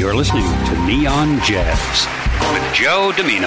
You're listening to Neon Jazz with Joe Domino.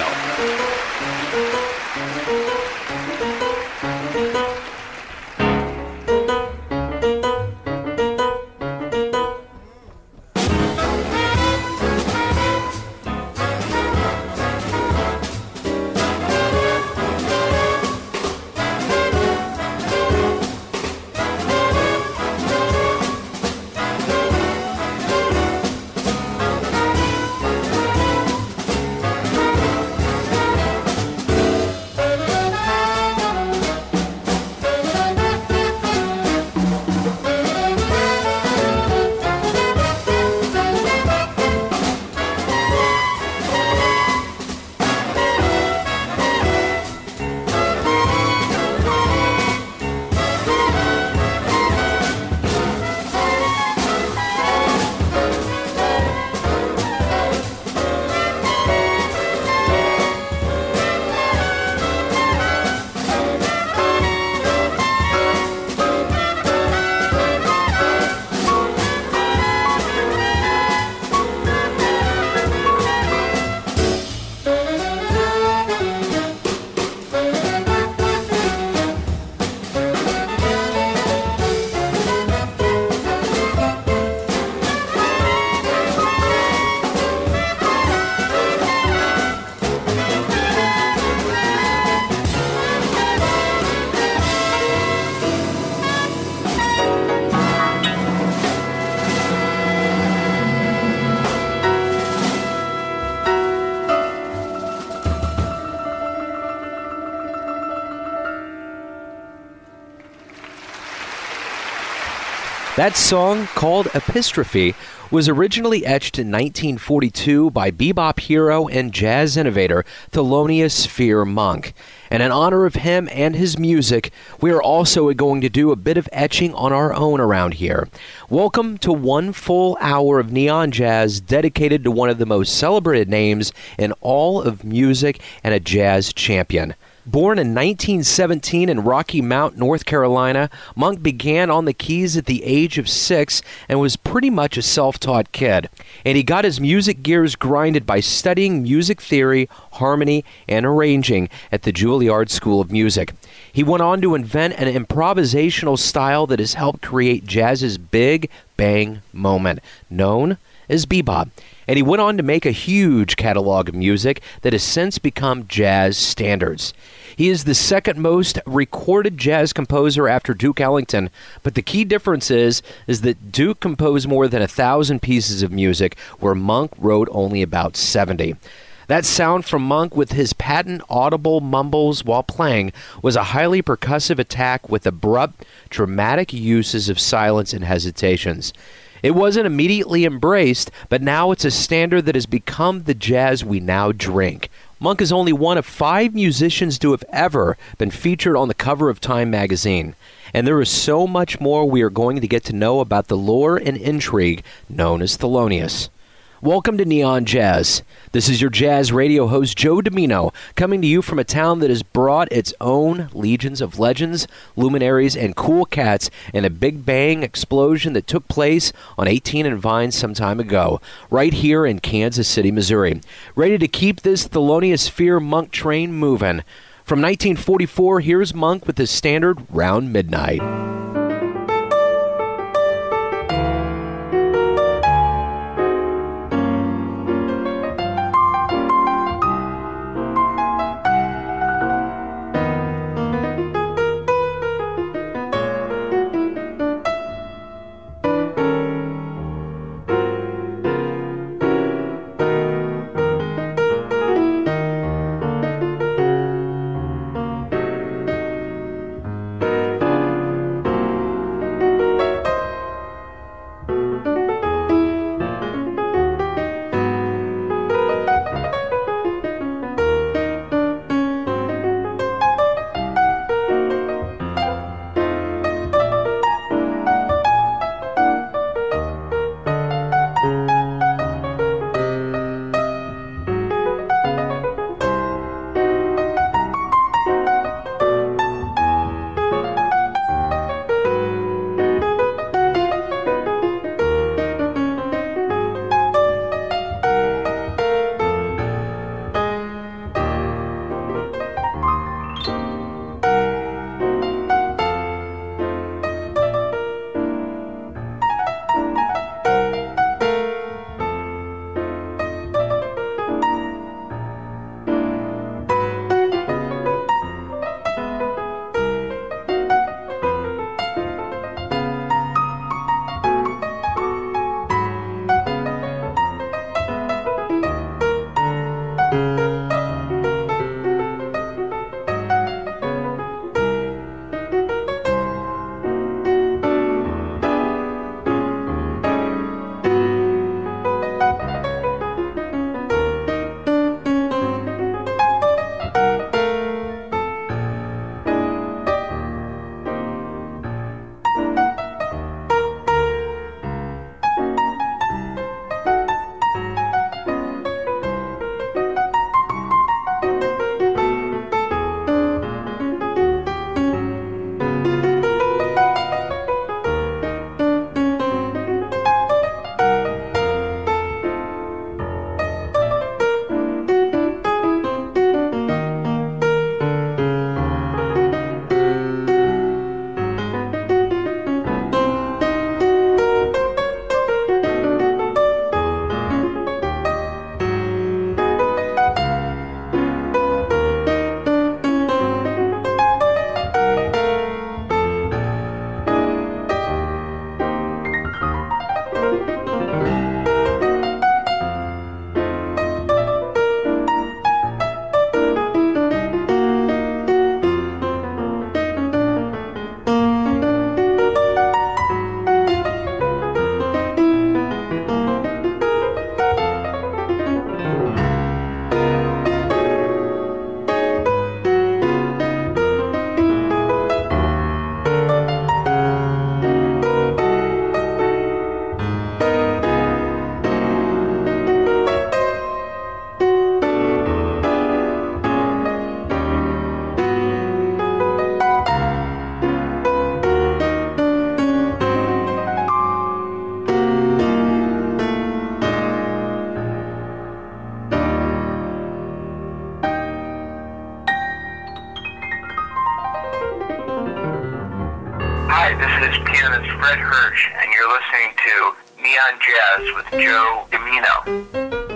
That song, called Epistrophe, was originally etched in 1942 by bebop hero and jazz innovator Thelonious Sphere Monk. And in honor of him and his music, we are also going to do a bit of etching on our own around here. Welcome to one full hour of Neon Jazz dedicated to one of the most celebrated names in all of music and a jazz champion. Born in 1917 in Rocky Mount, North Carolina, Monk began on the keys at the age of 6 and was pretty much a self-taught kid. And he got his music gears grinded by studying music theory, harmony, and arranging at the Juilliard School of Music. He went on to invent an improvisational style that has helped create jazz's big bang moment, known as bebop. And he went on to make a huge catalog of music that has since become jazz standards. He is the second most recorded jazz composer after Duke Ellington, but the key difference is that Duke composed more than 1,000 pieces of music, where Monk wrote only about 70. That sound from Monk with his patent audible mumbles while playing was a highly percussive attack with abrupt, dramatic uses of silence and hesitations. It wasn't immediately embraced, but now it's a standard that has become the jazz we now drink. Monk is only one of 5 musicians to have ever been featured on the cover of Time magazine. And there is so much more we are going to get to know about the lore and intrigue known as Thelonious. Welcome to Neon Jazz. This is your jazz radio host, Joe Domino, coming to you from a town that has brought its own legions of legends, luminaries, and cool cats in a big bang explosion that took place on 18 and Vine some time ago, right here in Kansas City, Missouri. Ready to keep this Thelonious Sphere Monk train moving. From 1944, here's Monk with his standard Round Midnight. Hi, this is pianist Fred Hirsch, and you're listening to Neon Jazz with Joe Dimino.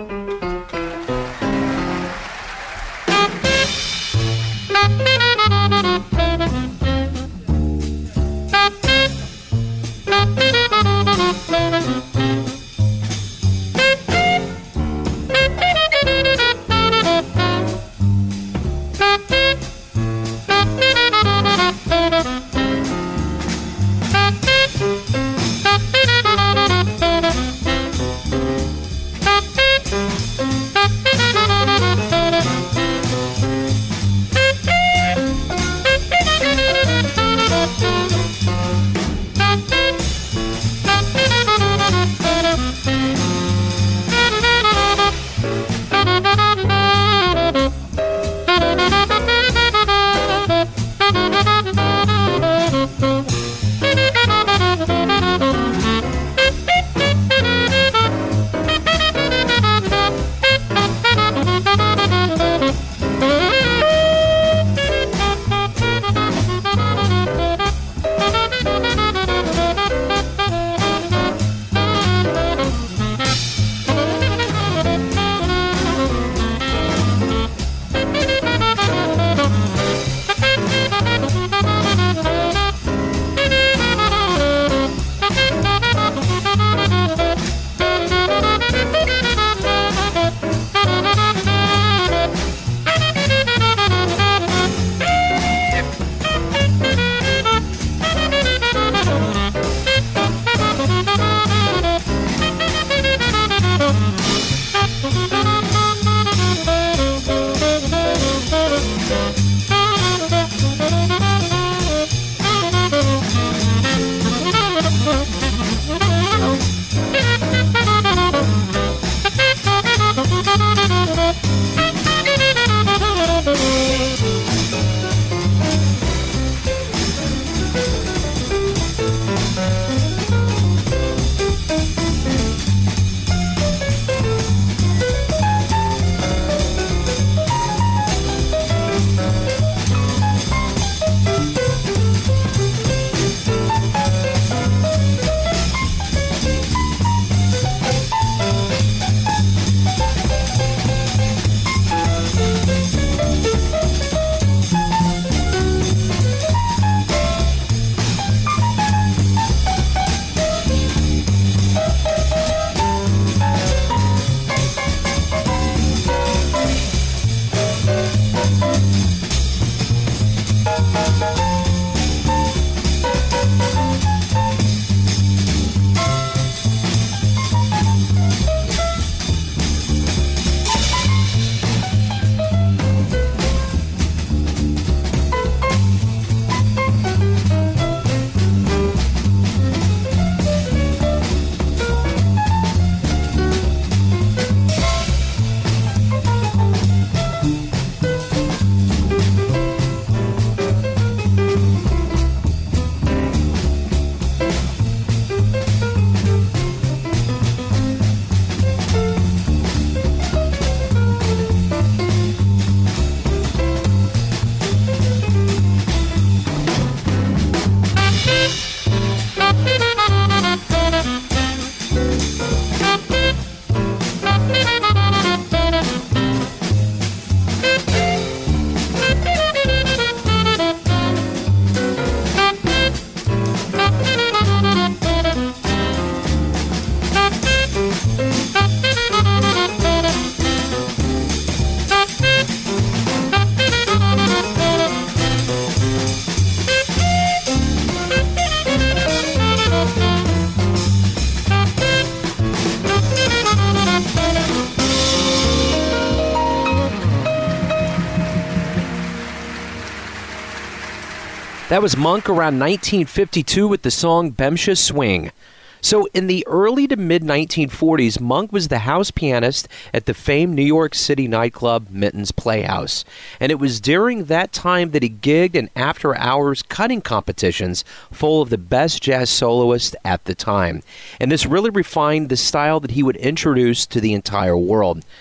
That was Monk around 1952 with the song Bemsha Swing. So in the early to mid-1940s, Monk was the house pianist at the famed New York City nightclub Minton's Playhouse. And it was during that time that he gigged in after-hours cutting competitions full of the best jazz soloists at the time. And this really refined the style that he would introduce to the entire world.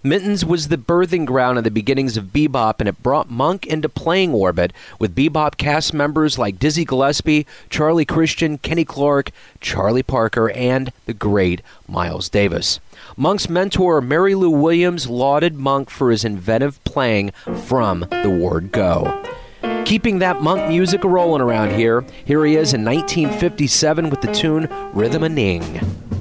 Minton's was the birthing ground of the beginnings of bebop, and it brought Monk into playing orbit with bebop cast members like Dizzy Gillespie, Charlie Christian, Kenny Clark, Charlie Parker, and the great Miles Davis. Monk's mentor, Mary Lou Williams, lauded Monk for his inventive playing from the word go. Keeping that Monk music rolling around here, here he is in 1957 with the tune Rhythm-a-Ning.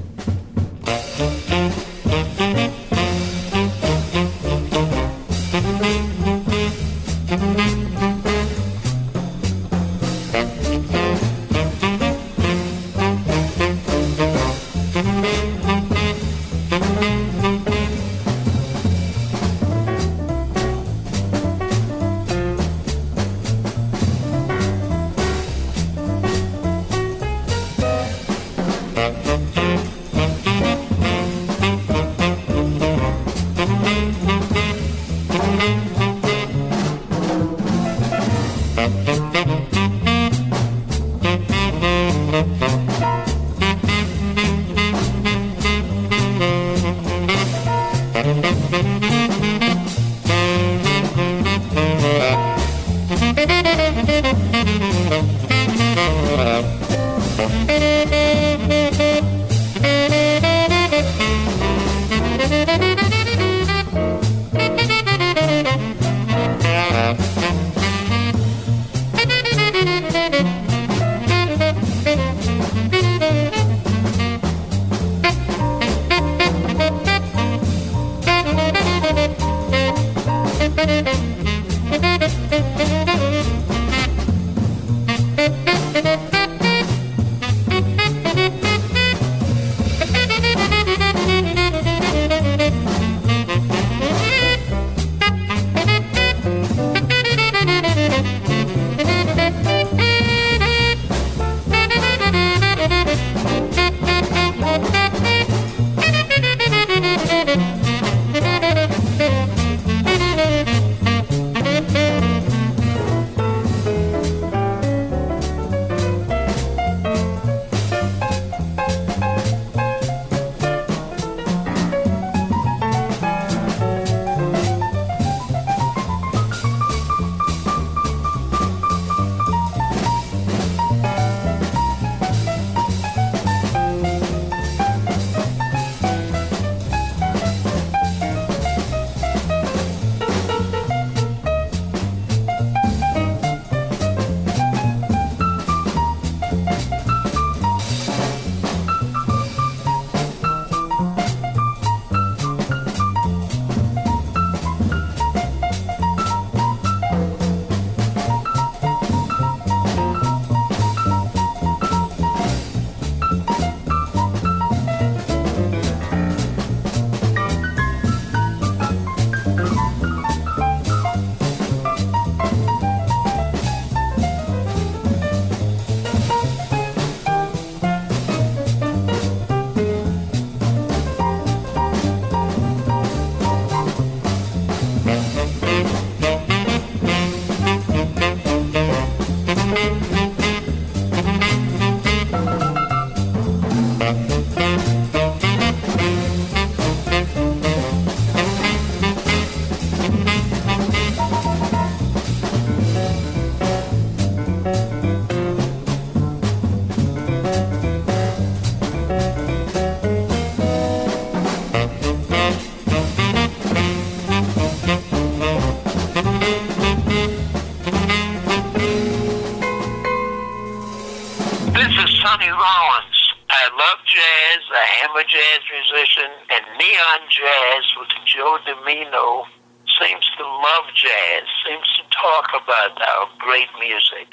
Sonny Rollins. I love jazz. I am a jazz musician. And Neon Jazz with Joe Dimino seems to love jazz, seems to talk about our great music.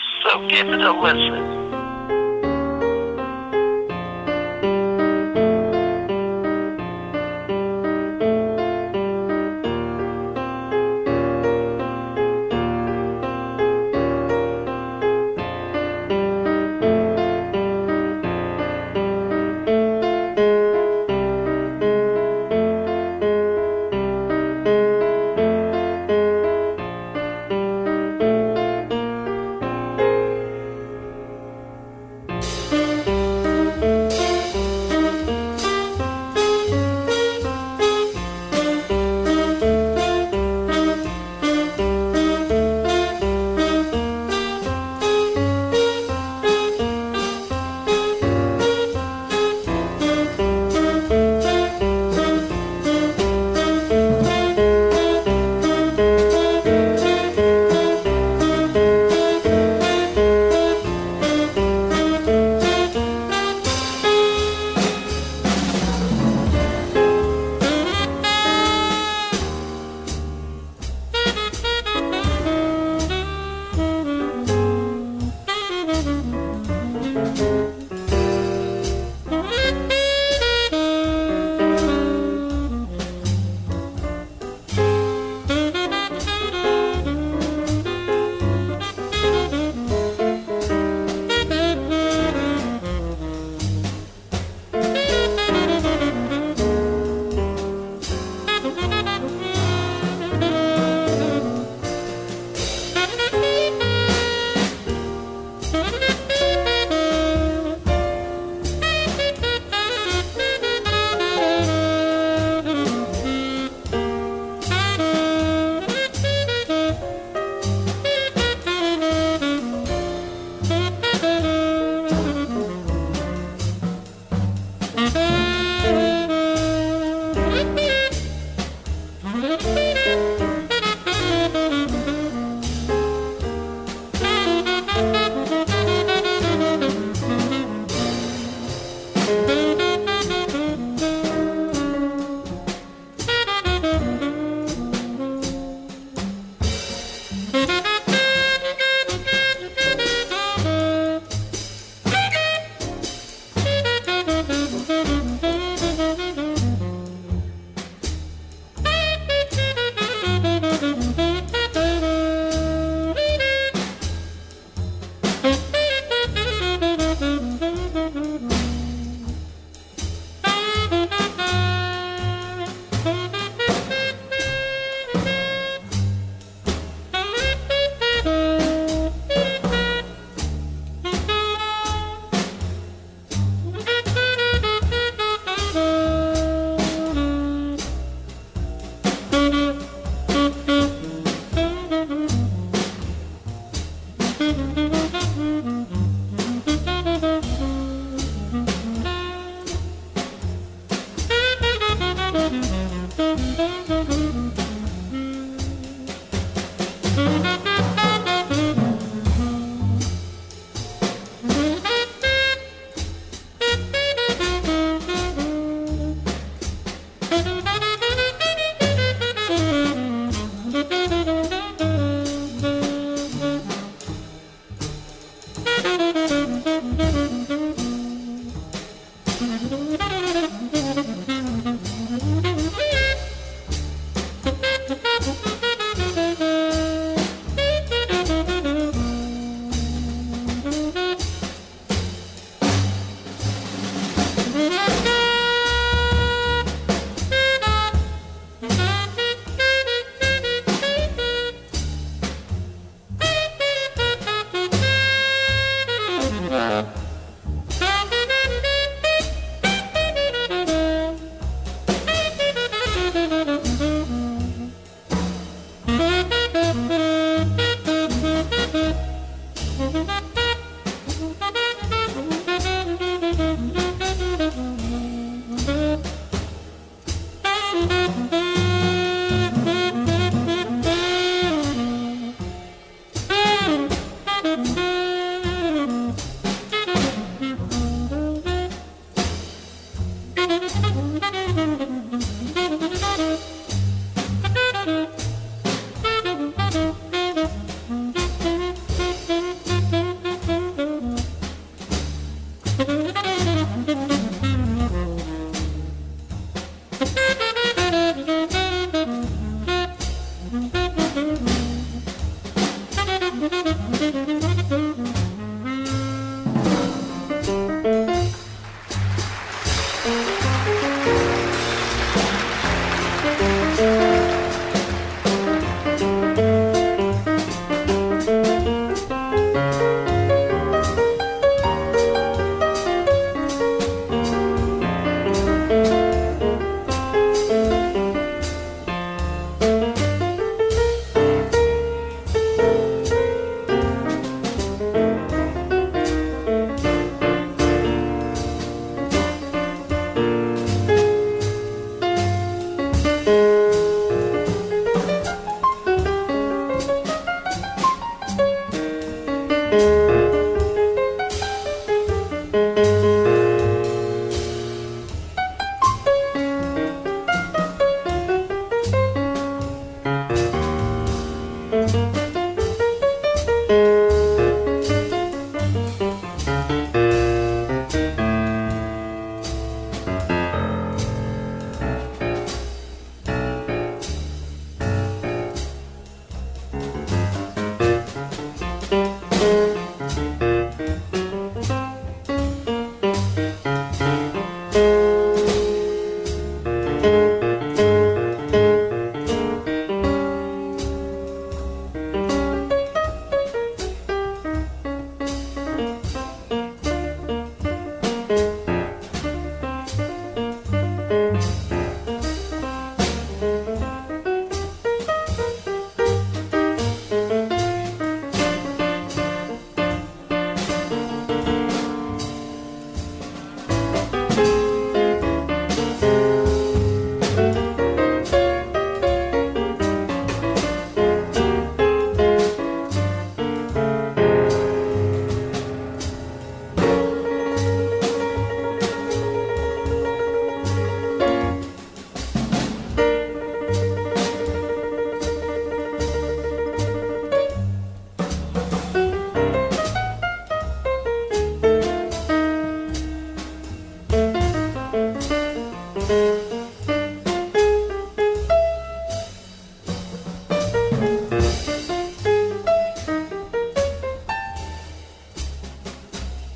So give it a listen.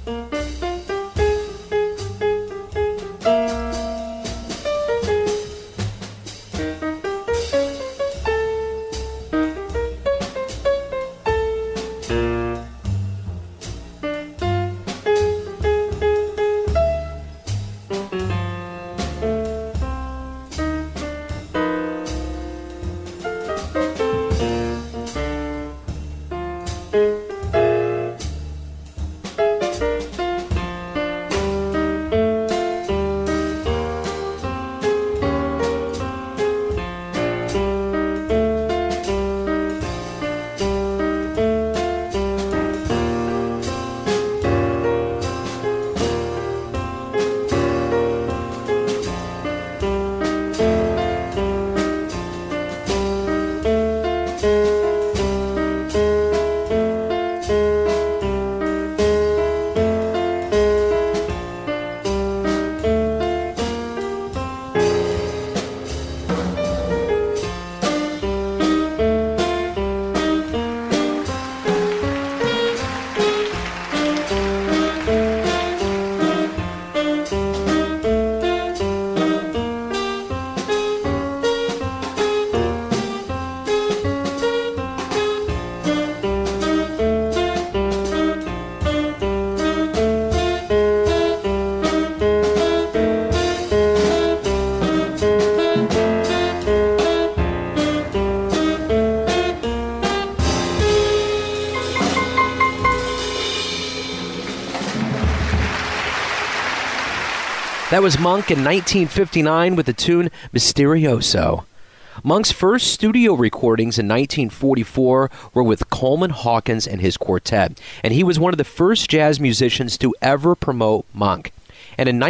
That was Monk in 1959 with the tune Misterioso. Monk's first studio recordings in 1944 were with Coleman Hawkins and his quartet, and he was one of the first jazz musicians to ever promote Monk. And in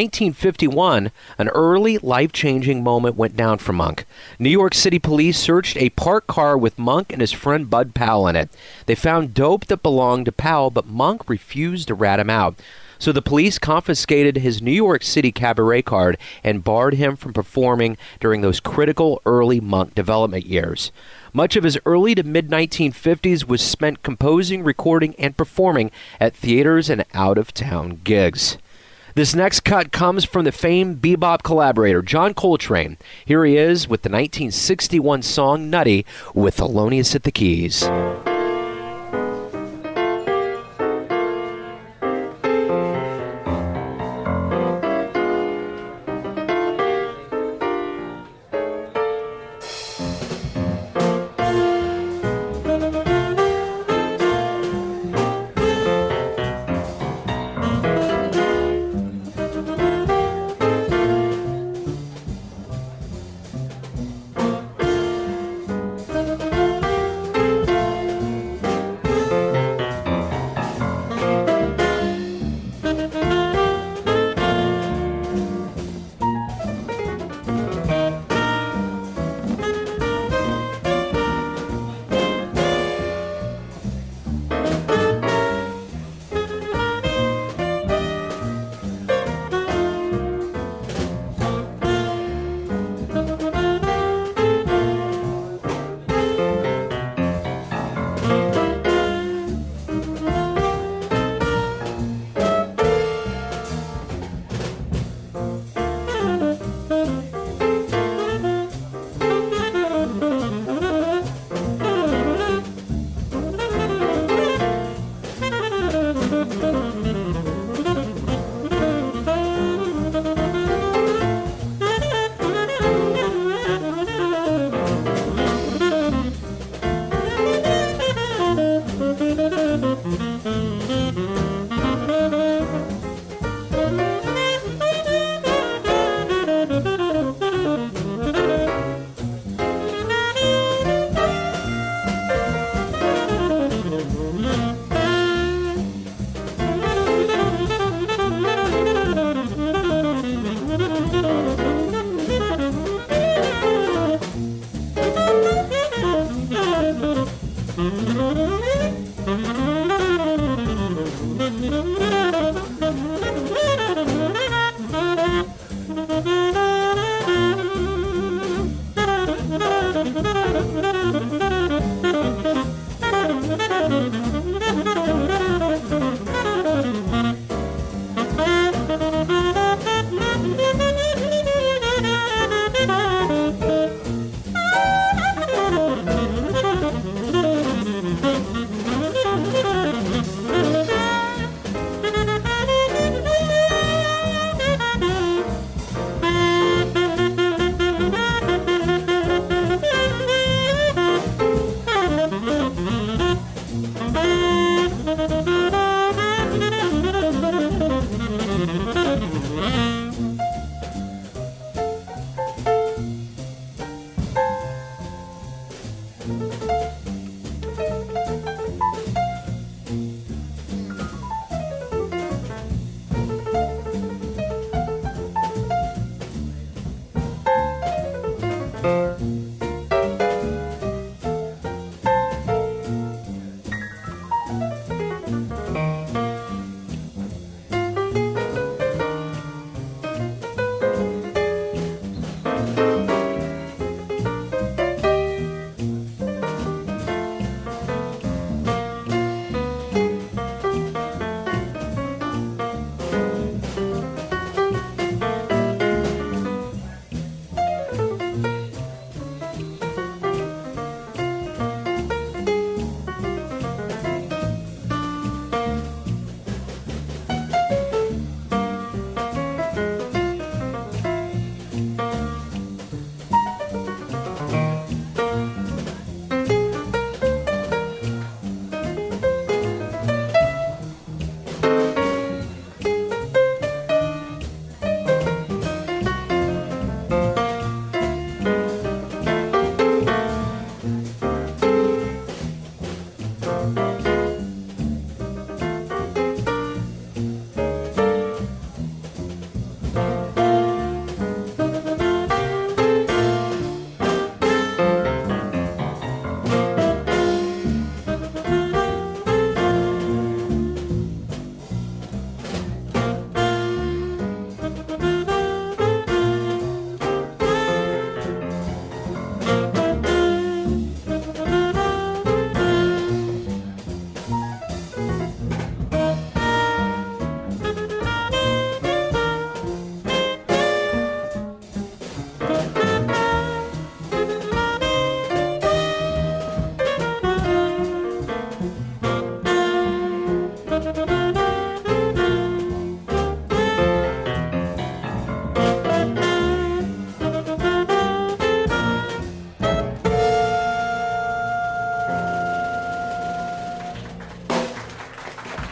1951, an early, life-changing moment went down for Monk. New York City police searched a parked car with Monk and his friend Bud Powell in it. They found dope that belonged to Powell, but Monk refused to rat him out. So the police confiscated his New York City cabaret card and barred him from performing during those critical early Monk development years. Much of his early to mid-1950s was spent composing, recording, and performing at theaters and out-of-town gigs. This next cut comes from the famed bebop collaborator John Coltrane. Here he is with the 1961 song Nutty with Thelonious at the Keys.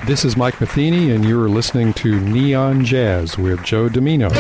This is Mike Matheny, and you're listening to Neon Jazz with Joe Domino.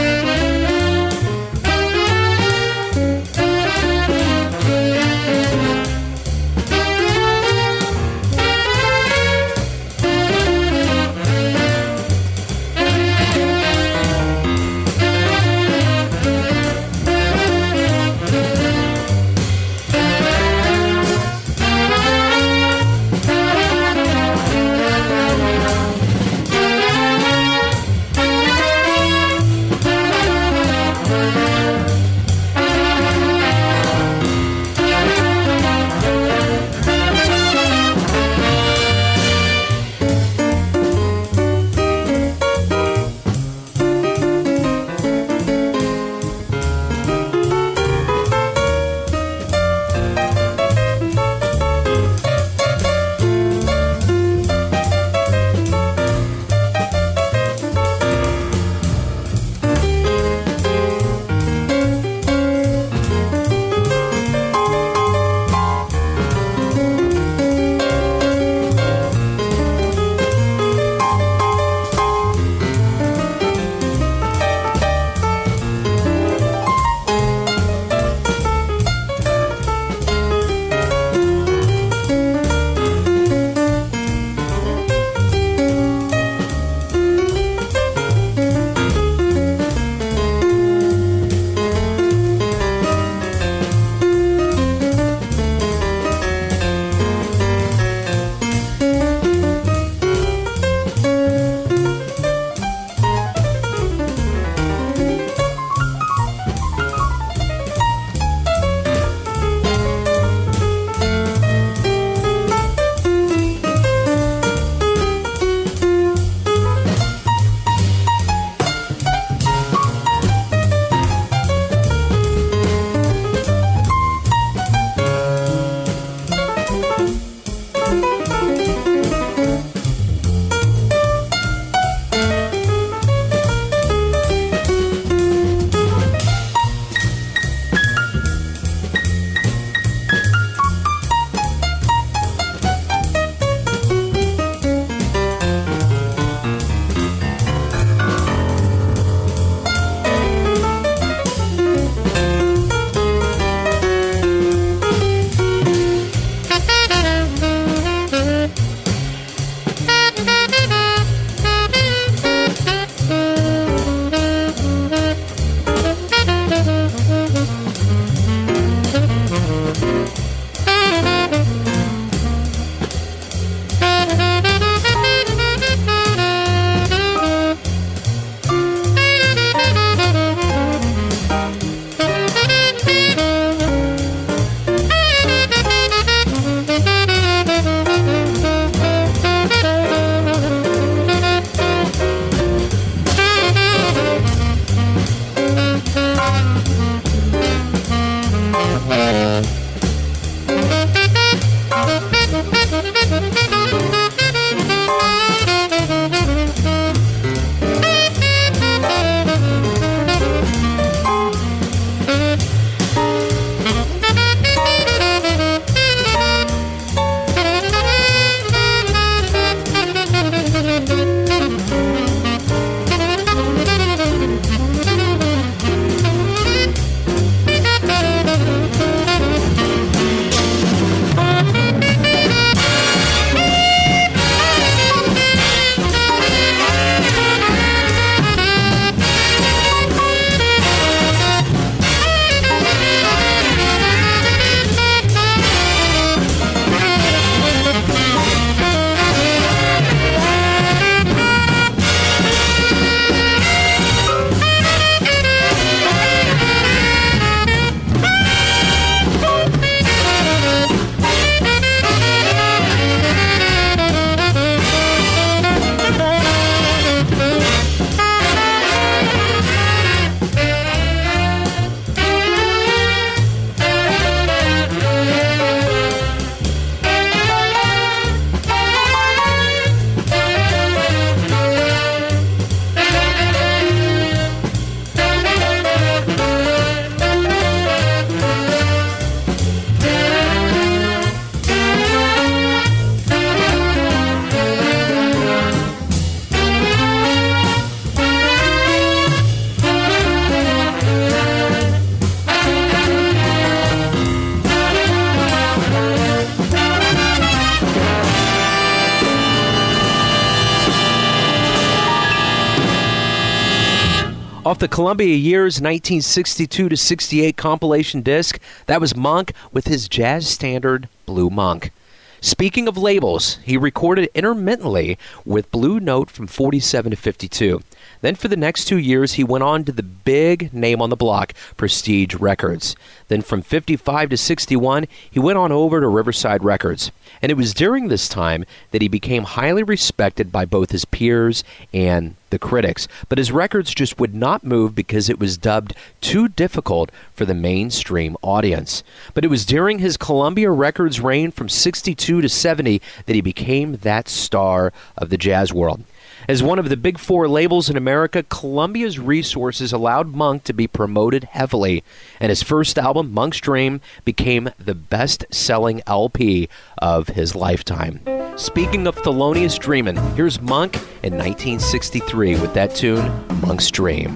Off the Columbia Years 1962 to 68 compilation disc, that was Monk with his jazz standard, Blue Monk. Speaking of labels, he recorded intermittently with Blue Note from 47 to 52. Then for the next 2 years, he went on to the big name on the block, Prestige Records. Then from 55 to 61, he went on over to Riverside Records. And it was during this time that he became highly respected by both his peers and the critics. But his records just would not move because it was dubbed too difficult for the mainstream audience. But it was during his Columbia Records reign from 62 to 70 that he became that star of the jazz world. As one of the big four labels in America, Columbia's resources allowed Monk to be promoted heavily, and his first album, Monk's Dream, became the best-selling LP of his lifetime. Speaking of Thelonious Dreamin', here's Monk in 1963 with that tune, Monk's Dream.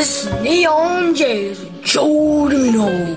This is Neon Jazz with Joe Domino.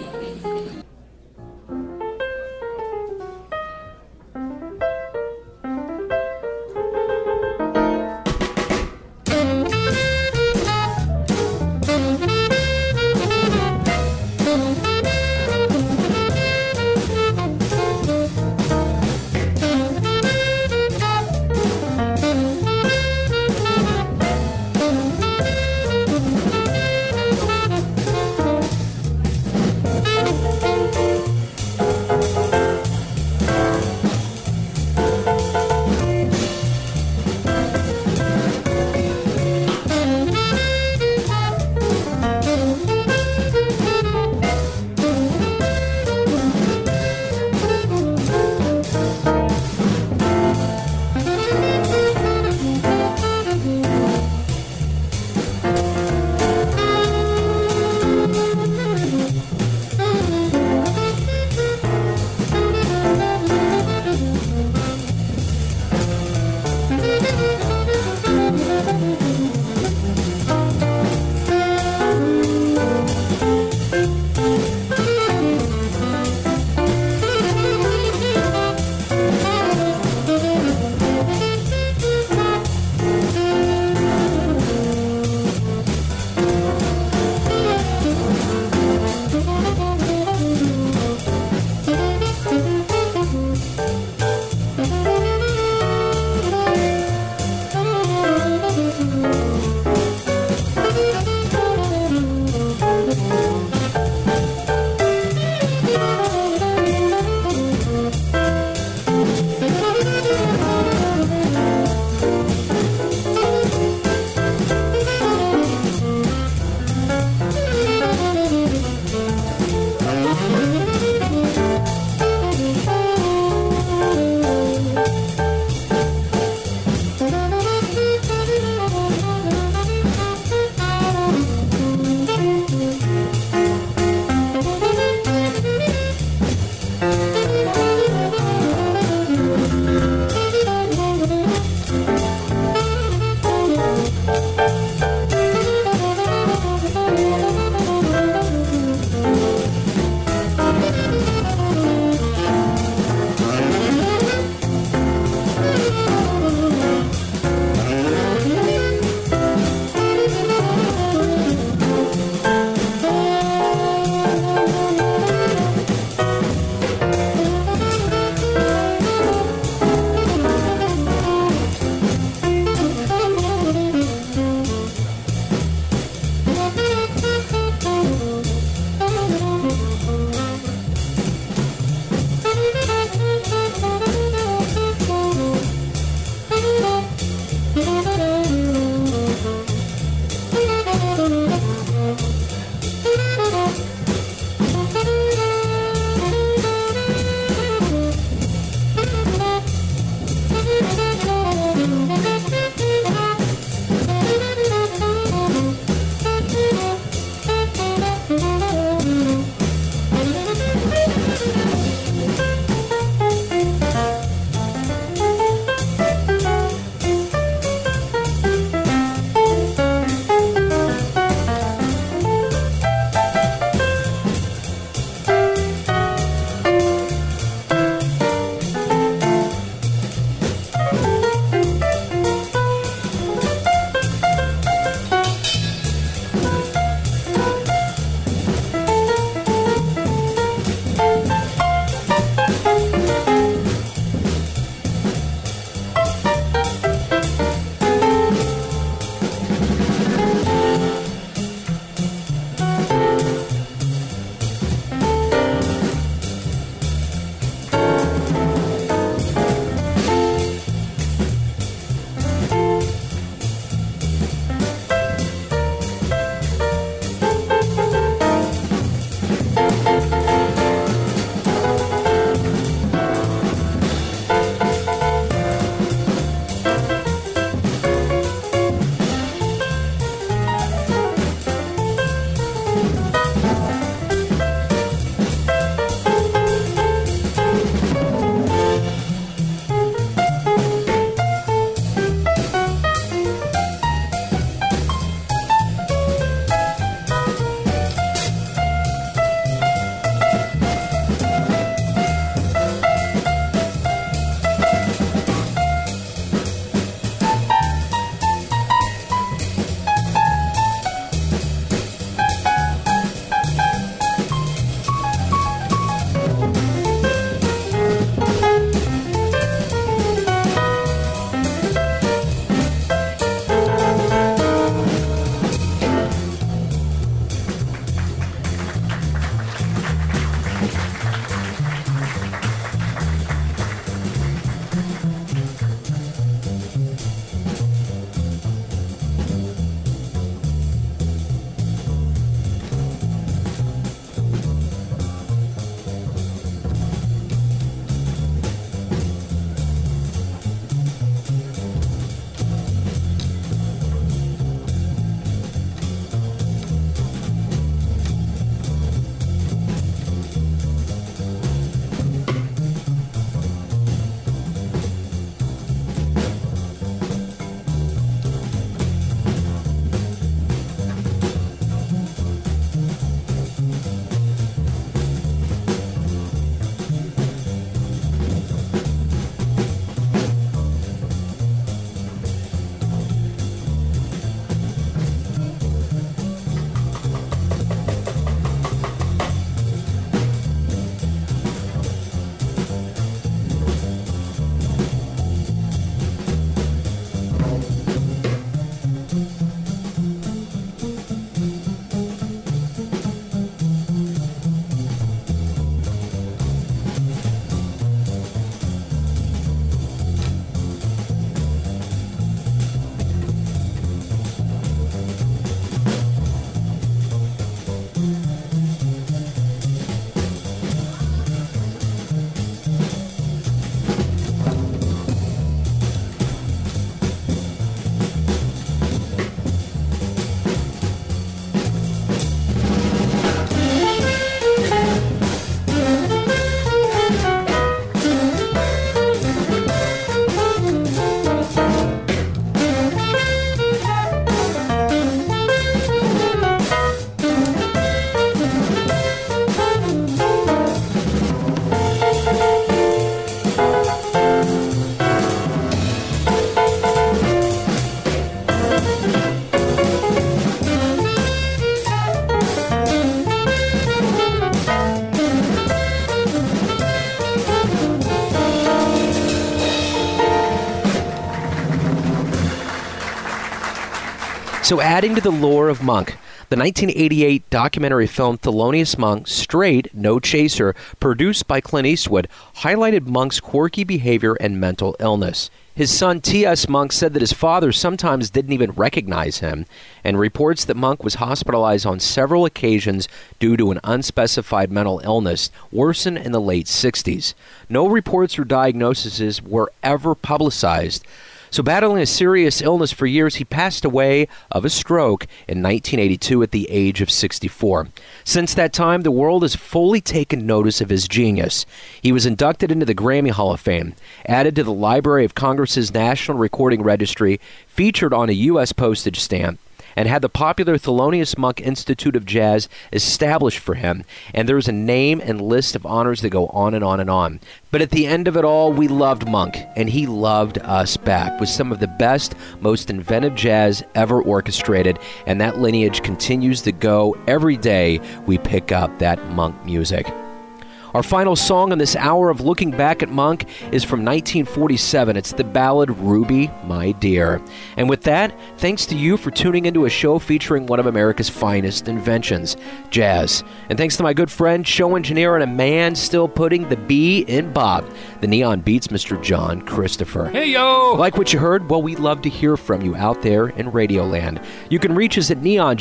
So adding to the lore of Monk, the 1988 documentary film Thelonious Monk, Straight, No Chaser, produced by Clint Eastwood, highlighted Monk's quirky behavior and mental illness. His son T.S. Monk said that his father sometimes didn't even recognize him, and reports that Monk was hospitalized on several occasions due to an unspecified mental illness worsened in the late 60s. No reports or diagnoses were ever publicized. So battling a serious illness for years, he passed away of a stroke in 1982 at the age of 64. Since that time, the world has fully taken notice of his genius. He was inducted into the Grammy Hall of Fame, added to the Library of Congress's National Recording Registry, featured on a U.S. postage stamp, and had the popular Thelonious Monk Institute of Jazz established for him. And there's a name and list of honors that go on and on and on. But at the end of it all, we loved Monk, and he loved us back with some of the best, most inventive jazz ever orchestrated, and that lineage continues to go every day we pick up that Monk music. Our final song in this hour of looking back at Monk is from 1947. It's the ballad Ruby, My Dear. And with that, thanks to you for tuning into a show featuring one of America's finest inventions, jazz. And thanks to my good friend, show engineer, and a man still putting the B in Bob, the Neon Beats, Mr. John Christopher. Hey, yo! Like what you heard? Well, we'd love to hear from you out there in Radioland. You can reach us at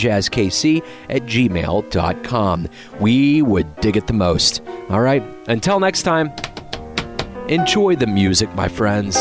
neonjazzkc@gmail.com. We would dig it the most. All right, until next time, enjoy the music, my friends.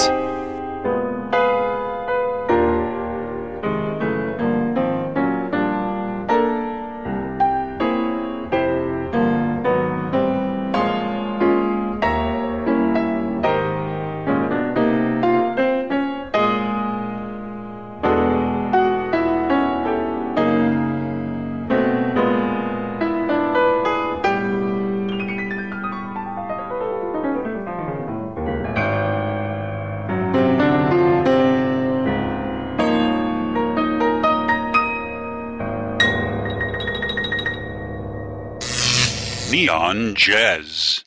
Neon Jazz.